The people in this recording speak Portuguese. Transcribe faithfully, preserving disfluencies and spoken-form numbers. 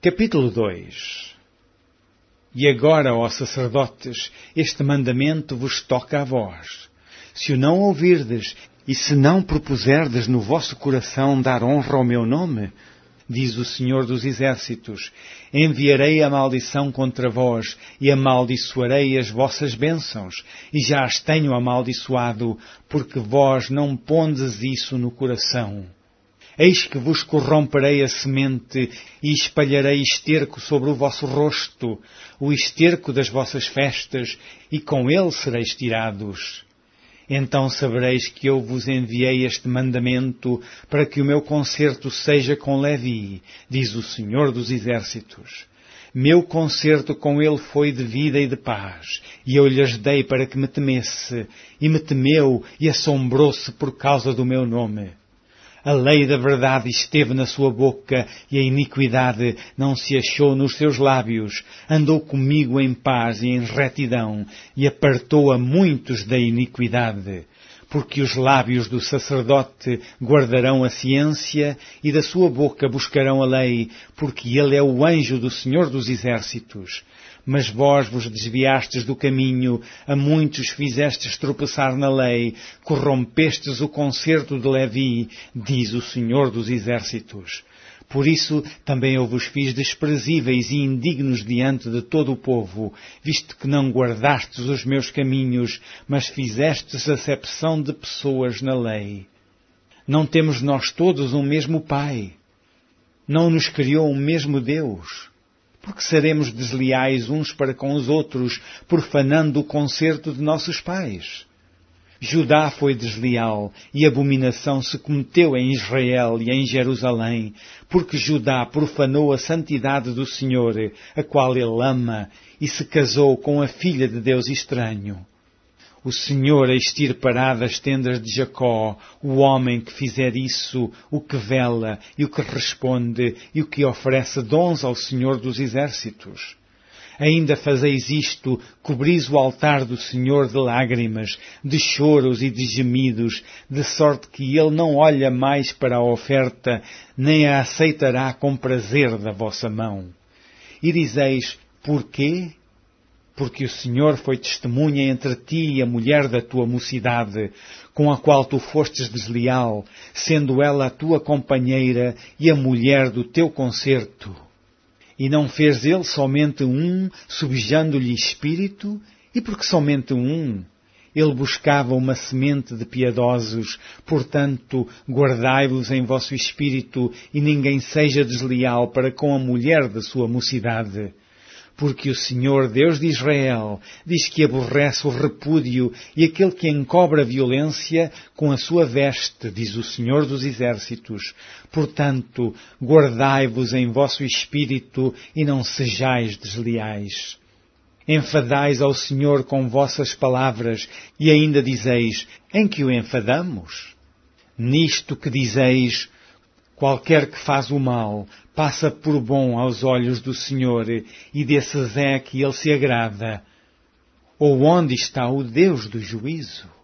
Capítulo dois. E agora, ó sacerdotes, este mandamento vos toca a vós. Se o não ouvirdes, e se não propuserdes no vosso coração dar honra ao meu nome, diz o Senhor dos Exércitos, enviarei a maldição contra vós, e amaldiçoarei as vossas bênçãos, e já as tenho amaldiçoado, porque vós não pondes isso no coração. Eis que vos corromperei a semente e espalharei esterco sobre o vosso rosto, o esterco das vossas festas, e com ele sereis tirados. Então sabereis que eu vos enviei este mandamento para que o meu concerto seja com Levi, diz o Senhor dos Exércitos. Meu concerto com ele foi de vida e de paz, e eu lhes dei para que me temesse, e me temeu e assombrou-se por causa do meu nome. A lei da verdade esteve na sua boca, e a iniquidade não se achou nos seus lábios. Andou comigo em paz e em retidão, e apartou a muitos da iniquidade. Porque os lábios do sacerdote guardarão a ciência, e da sua boca buscarão a lei, porque ele é o anjo do Senhor dos Exércitos. Mas vós vos desviastes do caminho, a muitos fizestes tropeçar na lei, corrompestes o concerto de Levi, diz o Senhor dos Exércitos. Por isso também eu vos fiz desprezíveis e indignos diante de todo o povo, visto que não guardastes os meus caminhos, mas fizestes acepção de pessoas na lei. Não temos nós todos um mesmo Pai? Não nos criou um mesmo Deus? Porque seremos desleais uns para com os outros, profanando o concerto de nossos pais? Judá foi desleal, e abominação se cometeu em Israel e em Jerusalém, porque Judá profanou a santidade do Senhor, a qual ele ama, e se casou com a filha de Deus estranho. O Senhor extirpará das tendas de Jacó o homem que fizer isso, o que vela e o que responde e o que oferece dons ao Senhor dos Exércitos. Ainda fazeis isto, cobris o altar do Senhor de lágrimas, de choros e de gemidos, de sorte que ele não olha mais para a oferta, nem a aceitará com prazer da vossa mão. E dizeis, porquê? Porque o Senhor foi testemunha entre ti e a mulher da tua mocidade, com a qual tu fostes desleal, sendo ela a tua companheira e a mulher do teu concerto. E não fez ele somente um, subjando-lhe espírito? E porque somente um? Ele buscava uma semente de piedosos, portanto, guardai-vos em vosso espírito, e ninguém seja desleal para com a mulher da sua mocidade. Porque o Senhor, Deus de Israel, diz que aborrece o repúdio e aquele que encobra a violência com a sua veste, diz o Senhor dos Exércitos. Portanto, guardai-vos em vosso espírito e não sejais desleais. Enfadais ao Senhor com vossas palavras e ainda dizeis, em que o enfadamos? Nisto que dizeis, qualquer que faz o mal, passa por bom aos olhos do Senhor, e desses é que ele se agrada. Ou onde está o Deus do juízo?